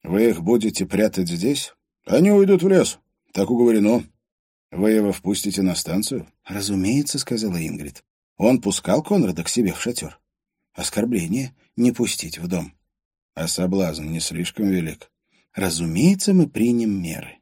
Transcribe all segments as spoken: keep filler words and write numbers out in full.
Вы их будете прятать здесь? Они уйдут в лес. Так уговорено. Вы его впустите на станцию? Разумеется, сказала Ингрид. Он пускал Конрада к себе в шатер. Оскорбление — не пустить в дом. А соблазн не слишком велик. Разумеется, мы примем меры.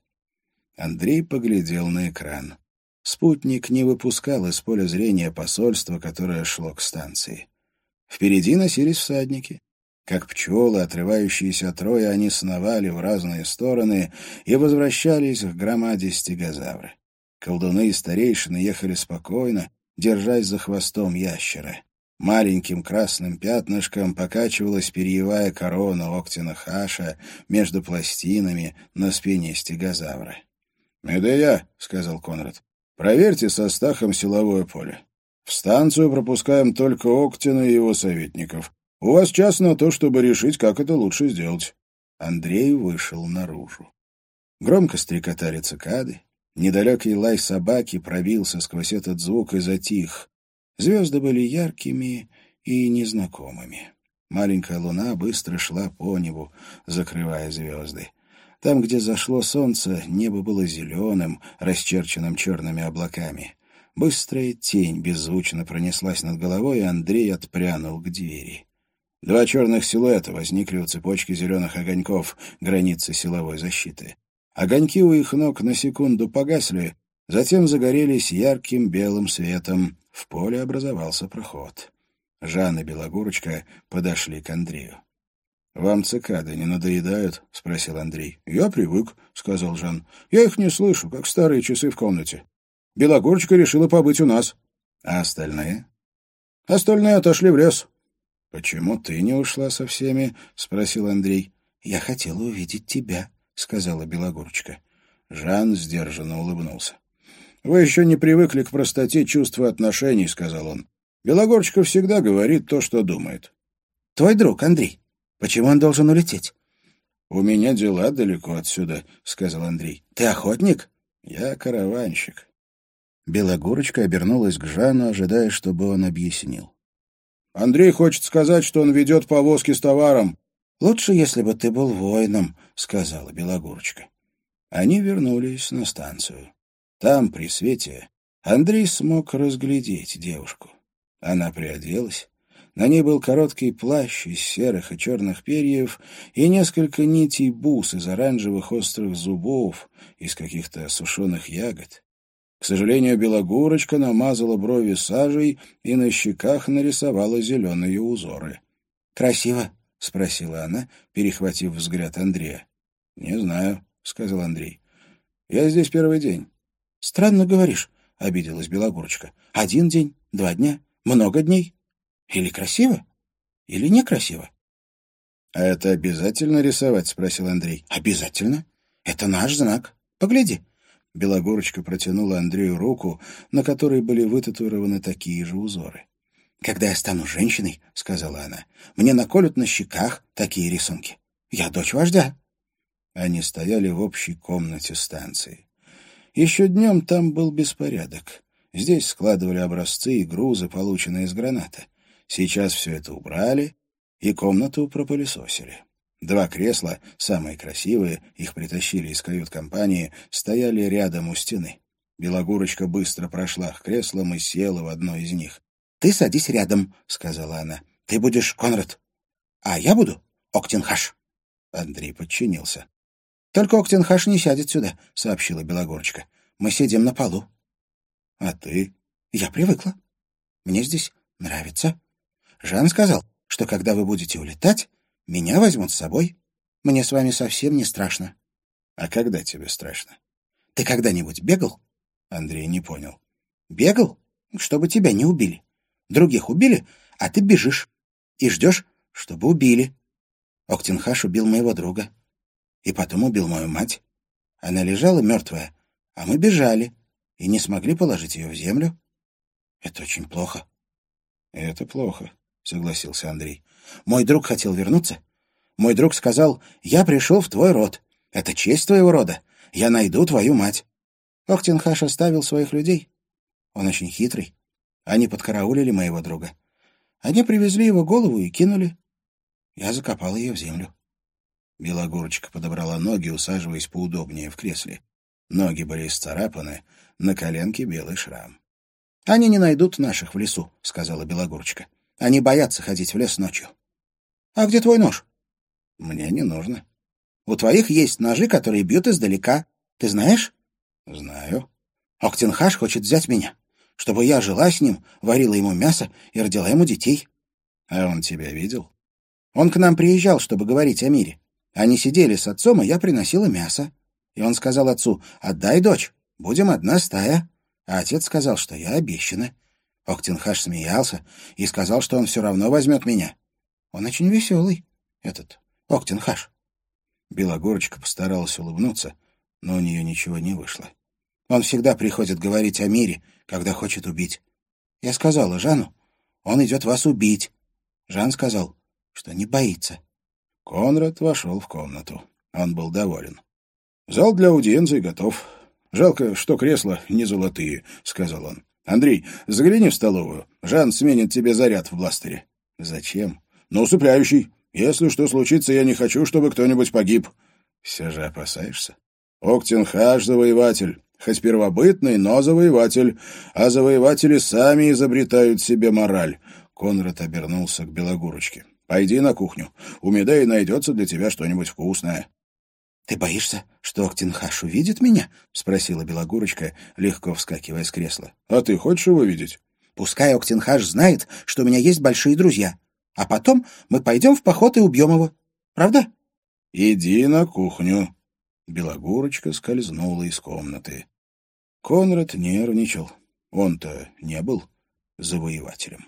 Андрей поглядел на экран. Спутник не выпускал из поля зрения посольства, которое шло к станции. Впереди носились всадники. Как пчелы, отрывающиеся от роя, они сновали в разные стороны и возвращались к громаде стегозавра. Колдуны и старейшины ехали спокойно, держась за хвостом ящера. Маленьким красным пятнышком покачивалась перьевая корона Октина Хаша между пластинами на спине стегозавра. «Это я», — сказал Конрад. «Проверьте со Стахом силовое поле. В станцию пропускаем только Октина и его советников. У вас час на то, чтобы решить, как это лучше сделать». Андрей вышел наружу. Громко стрекотали цикады. Недалекий лай собаки пробился сквозь этот звук и затих. Звезды были яркими и незнакомыми. Маленькая луна быстро шла по небу, закрывая звезды. Там, где зашло солнце, небо было зеленым, расчерченным черными облаками. Быстрая тень беззвучно пронеслась над головой, и Андрей отпрянул к двери. Два черных силуэта возникли у цепочки зеленых огоньков, границы силовой защиты. Огоньки у их ног на секунду погасли, затем загорелись ярким белым светом. В поле образовался проход. Жан и Белогурочка подошли к Андрею. «Вам цикады не надоедают?» — спросил Андрей. «Я привык», — сказал Жан. «Я их не слышу, как старые часы в комнате. Белогурочка решила побыть у нас». «А остальные?» «Остальные отошли в лес». «Почему ты не ушла со всеми?» — спросил Андрей. «Я хотела увидеть тебя», — сказала Белогурочка. Жан сдержанно улыбнулся. «Вы еще не привыкли к простоте чувств и отношений», — сказал он. «Белогорочка всегда говорит то, что думает». «Твой друг, Андрей. Почему он должен улететь?» «У меня дела далеко отсюда», — сказал Андрей. «Ты охотник?» «Я караванщик». Белогорочка обернулась к Жану, ожидая, чтобы он объяснил. «Андрей хочет сказать, что он ведет повозки с товаром». «Лучше, если бы ты был воином», — сказала Белогорочка. Они вернулись на станцию. Там, при свете, Андрей смог разглядеть девушку. Она приоделась. На ней был короткий плащ из серых и черных перьев и несколько нитей бус из оранжевых острых зубов, из каких-то сушеных ягод. К сожалению, Белогурочка намазала брови сажей и на щеках нарисовала зеленые узоры. «Красиво?» — спросила она, перехватив взгляд Андрея. «Не знаю», — сказал Андрей. «Я здесь первый день». «Странно говоришь», — обиделась Белогурочка. «Один день, два дня, много дней. Или красиво, или некрасиво». «А это обязательно рисовать?» — спросил Андрей. «Обязательно. Это наш знак. Погляди». Белогурочка протянула Андрею руку, на которой были вытатуированы такие же узоры. «Когда я стану женщиной, — сказала она, — мне наколют на щеках такие рисунки. Я дочь вождя». Они стояли в общей комнате станции. Еще днем там был беспорядок. Здесь складывали образцы и грузы, полученные из граната. Сейчас все это убрали, и комнату пропылесосили. Два кресла, самые красивые, их притащили из кают-компании, стояли рядом у стены. Белогурочка быстро прошла к креслам и села в одно из них. «Ты садись рядом», — сказала она. «Ты будешь Конрад, а я буду Октинхаш». Андрей подчинился. «Только Октинхаш не сядет сюда», — сообщила Белогорочка. «Мы сидим на полу». «А ты?» «Я привыкла. Мне здесь нравится. Жан сказал, что когда вы будете улетать, меня возьмут с собой. Мне с вами совсем не страшно». «А когда тебе страшно?» «Ты когда-нибудь бегал?» Андрей не понял. «Бегал? Чтобы тебя не убили. Других убили, а ты бежишь. И ждешь, чтобы убили. Октинхаш убил моего друга. И потом убил мою мать. Она лежала мертвая, а мы бежали и не смогли положить ее в землю. Это очень плохо». «Это плохо», — согласился Андрей. «Мой друг хотел вернуться. Мой друг сказал, я пришел в твой род. Это честь твоего рода. Я найду твою мать». Октинхаш оставил своих людей. Он очень хитрый. Они подкараулили моего друга. Они привезли его голову и кинули. Я закопал ее в землю. Белогорочка подобрала ноги, усаживаясь поудобнее в кресле. Ноги были исцарапаны, на коленке белый шрам. — Они не найдут наших в лесу, — сказала Белогорочка. — Они боятся ходить в лес ночью. — А где твой нож? — Мне не нужно. — У твоих есть ножи, которые бьют издалека. Ты знаешь? — Знаю. — Октенхаш хочет взять меня, чтобы я жила с ним, варила ему мясо и родила ему детей. — А он тебя видел? — Он к нам приезжал, чтобы говорить о мире. Они сидели с отцом, и я приносила мясо. И он сказал отцу: «Отдай, дочь, будем одна стая». А отец сказал, что я обещана. Октенхаш смеялся и сказал, что он все равно возьмет меня. Он очень веселый, этот Октенхаш. Белогорочка постаралась улыбнуться, но у нее ничего не вышло. Он всегда приходит говорить о мире, когда хочет убить. Я сказала Жану: «Он идет вас убить». Жан сказал, что не боится. Конрад вошел в комнату. Он был доволен. «Зал для аудиенции готов. Жалко, что кресла не золотые», — сказал он. «Андрей, загляни в столовую. Жан сменит тебе заряд в бластере». «Зачем?» «Ну, усыпляющий. Если что случится, я не хочу, чтобы кто-нибудь погиб». «Все же опасаешься?» «Октенхаш — завоеватель. Хоть первобытный, но завоеватель. А завоеватели сами изобретают себе мораль». Конрад обернулся к Белогорочке. «Пойди на кухню. У Медеи найдется для тебя что-нибудь вкусное». «Ты боишься, что Октенхаш увидит меня?» — спросила Белогорочка, легко вскакивая с кресла. «А ты хочешь его видеть?» «Пускай Октенхаш знает, что у меня есть большие друзья. А потом мы пойдем в поход и убьем его. Правда?» «Иди на кухню». Белогорочка скользнула из комнаты. Конрад нервничал. Он-то не был завоевателем.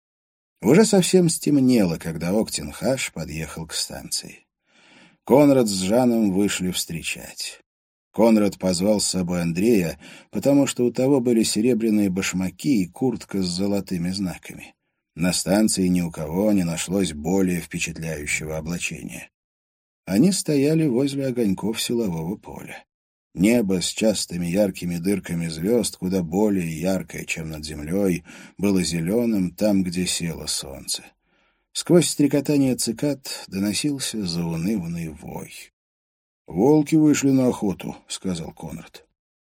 Уже совсем стемнело, когда Октенхаш подъехал к станции. Конрад с Жаном вышли встречать. Конрад позвал с собой Андрея, потому что у того были серебряные башмаки и куртка с золотыми знаками. На станции ни у кого не нашлось более впечатляющего облачения. Они стояли возле огоньков силового поля. Небо с частыми яркими дырками звезд, куда более яркое, чем над землей, было зеленым там, где село солнце. Сквозь стрекотание цикад доносился заунывный вой. «Волки вышли на охоту», — сказал Конрад.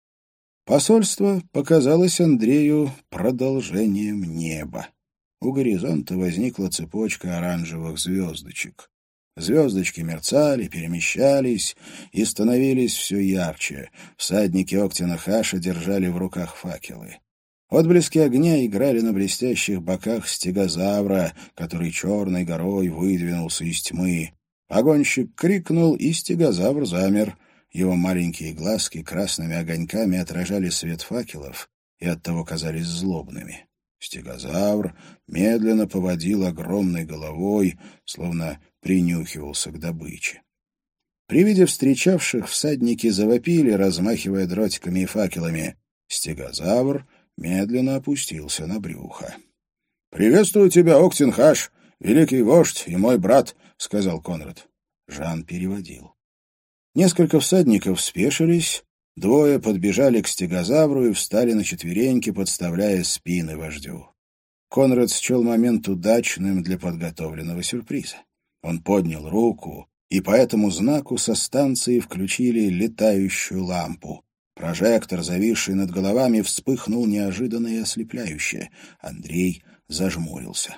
Посольство показалось Андрею продолжением неба. У горизонта возникла цепочка оранжевых звездочек. Звездочки мерцали, перемещались и становились все ярче. Всадники Октенхаша держали в руках факелы. Отблески огня играли на блестящих боках стегозавра, который черной горой выдвинулся из тьмы. Погонщик крикнул, и стегозавр замер. Его маленькие глазки красными огоньками отражали свет факелов и оттого казались злобными. Стегозавр медленно поводил огромной головой, словно принюхивался к добыче. При виде встречавших всадники завопили, размахивая дротиками и факелами. Стегозавр медленно опустился на брюхо. — Приветствую тебя, Октенхаш, великий вождь и мой брат, — сказал Конрад. Жан переводил. Несколько всадников спешились, двое подбежали к стегозавру и встали на четвереньки, подставляя спины вождю. Конрад счел момент удачным для подготовленного сюрприза. Он поднял руку, и по этому знаку со станции включили летающую лампу. Прожектор, зависший над головами, вспыхнул неожиданно и ослепляюще. Андрей зажмурился.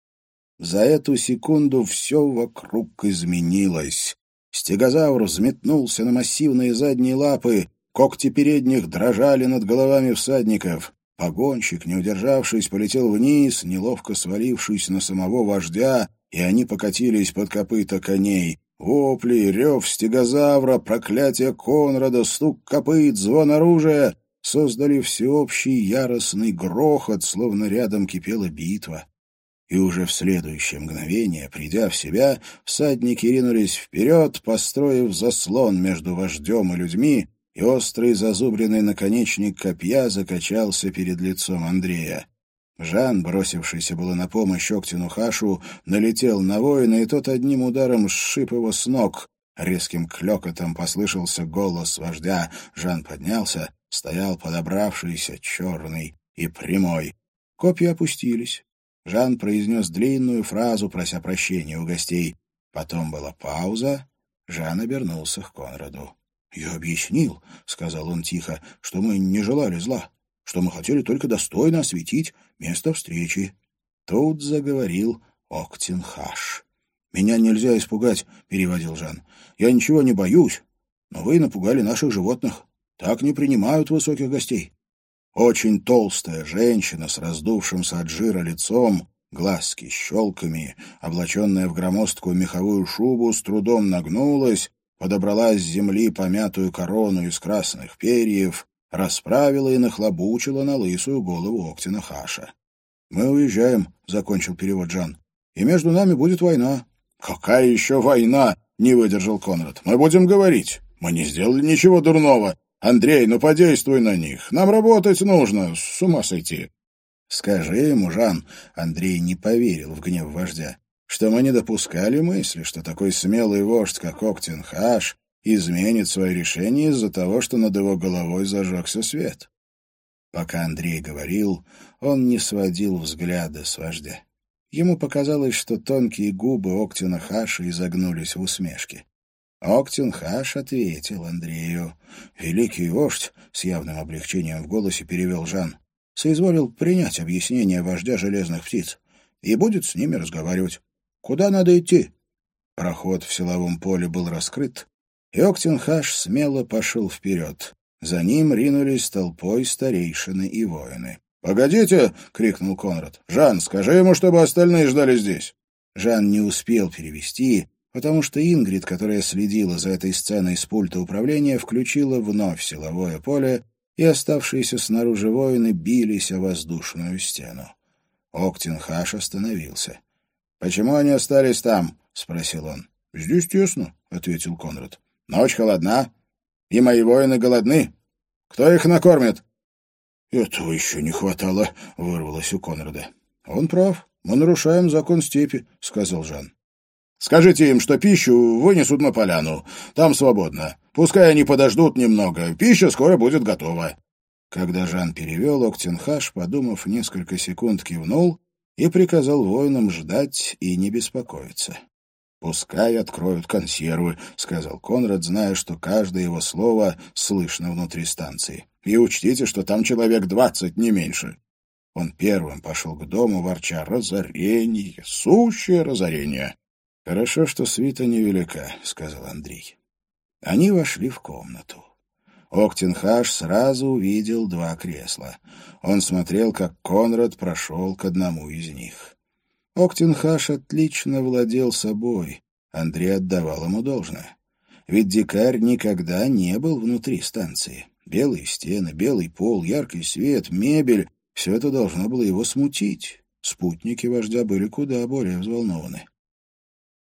За эту секунду все вокруг изменилось. Стегозавр взметнулся на массивные задние лапы, когти передних дрожали над головами всадников. Погонщик, не удержавшись, полетел вниз, неловко свалившись на самого вождя, и они покатились под копыта коней. Вопли, рев стегозавра, проклятие Конрада, стук копыт, звон оружия создали всеобщий яростный грохот, словно рядом кипела битва. И уже в следующее мгновение, придя в себя, всадники ринулись вперед, построив заслон между вождем и людьми, и острый зазубренный наконечник копья закачался перед лицом Андрея. Жан, бросившийся было на помощь Октенхашу, налетел на воина, и тот одним ударом сшиб его с ног. Резким клёкотом послышался голос вождя. Жан поднялся, стоял подобравшийся, черный и прямой. Копья опустились. Жан произнес длинную фразу, прося прощения у гостей. Потом была пауза. Жан обернулся к Конраду. «Я объяснил, — сказал он тихо, — что мы не желали зла, что мы хотели только достойно осветить место встречи». Тут заговорил Октин-Хаш. «Меня нельзя испугать, — переводил Жан. Я ничего не боюсь, но вы напугали наших животных. Так не принимают высоких гостей». Очень толстая женщина с раздувшимся от жира лицом, глазки щелками, облаченная в громоздкую меховую шубу, с трудом нагнулась, подобрала с земли помятую корону из красных перьев, расправила и нахлобучила на лысую голову Октина-Хаша. «Мы уезжаем», — закончил перевод Жан, — «и между нами будет война». «Какая еще война?» — не выдержал Конрад. «Мы будем говорить. Мы не сделали ничего дурного. Андрей, ну подействуй на них. Нам работать нужно. С ума сойти». «Скажи ему, Жан», — Андрей не поверил в гнев вождя, «что мы не допускали мысли, что такой смелый вождь, как Октин-Хаш, изменит свое решение из-за того, что над его головой зажегся свет». Пока Андрей говорил, он не сводил взгляда с вождя. Ему показалось, что тонкие губы Октина-Хаша изогнулись в усмешке. Октин-Хаш ответил Андрею. «Великий вождь», — с явным облегчением в голосе перевел Жан, «соизволил принять объяснение вождя железных птиц и будет с ними разговаривать. Куда надо идти?» Проход в силовом поле был раскрыт, и Октин-Хаш смело пошел вперед. За ним ринулись толпой старейшины и воины. «Погодите!» — крикнул Конрад. «Жан, скажи ему, чтобы остальные ждали здесь!» Жан не успел перевести, потому что Ингрид, которая следила за этой сценой с пульта управления, включила вновь силовое поле, и оставшиеся снаружи воины бились о воздушную стену. Октин-Хаш остановился. «Почему они остались там?» — спросил он. «Здесь тесно», — ответил Конрад. «Ночь холодна, и мои воины голодны. Кто их накормит?» «Этого еще не хватало», — вырвалось у Конрада. «Он прав. Мы нарушаем закон степи», — сказал Жан. «Скажите им, что пищу вынесут на поляну. Там свободно. Пускай они подождут немного. Пища скоро будет готова». Когда Жан перевел, Октин-Хаш, подумав несколько секунд, кивнул и приказал воинам ждать и не беспокоиться. «Пускай откроют консервы», — сказал Конрад, зная, что каждое его слово слышно внутри станции. «И учтите, что там человек двадцать, не меньше». Он первым пошел к дому, ворча: «Разорение, сущее разорение». «Хорошо, что свита невелика», — сказал Андрей. Они вошли в комнату. Октин-Хаш сразу увидел два кресла. Он смотрел, как Конрад прошел к одному из них. Октин-Хаш отлично владел собой. Андрей отдавал ему должное. Ведь дикарь никогда не был внутри станции. Белые стены, белый пол, яркий свет, мебель — все это должно было его смутить. Спутники вождя были куда более взволнованы.